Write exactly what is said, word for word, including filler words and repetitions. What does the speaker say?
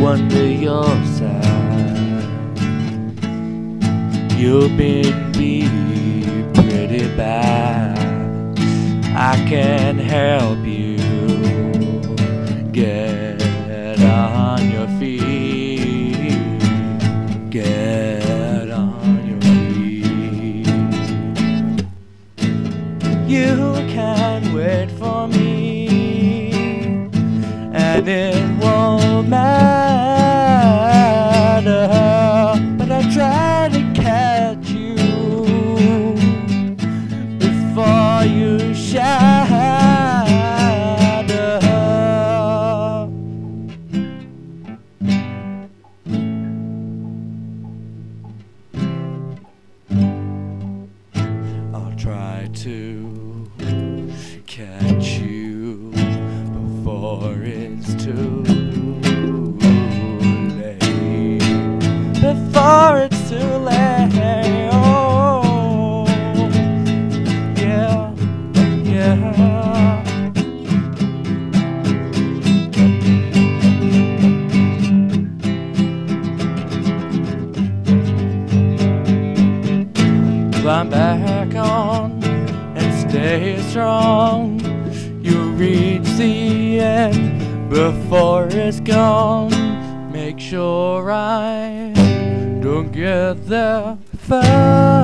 wonder your side. You've been me pretty bad. I can help you get on your feet. Get on your feet. You can wait for me, and it won't matter. But I try to catch you before you shatter. I'll try to catch you before it's too late. Before it's too late. Oh, yeah, yeah. Climb back on and stay strong. You'll reach the end before it's gone. Make sure I don't get there first.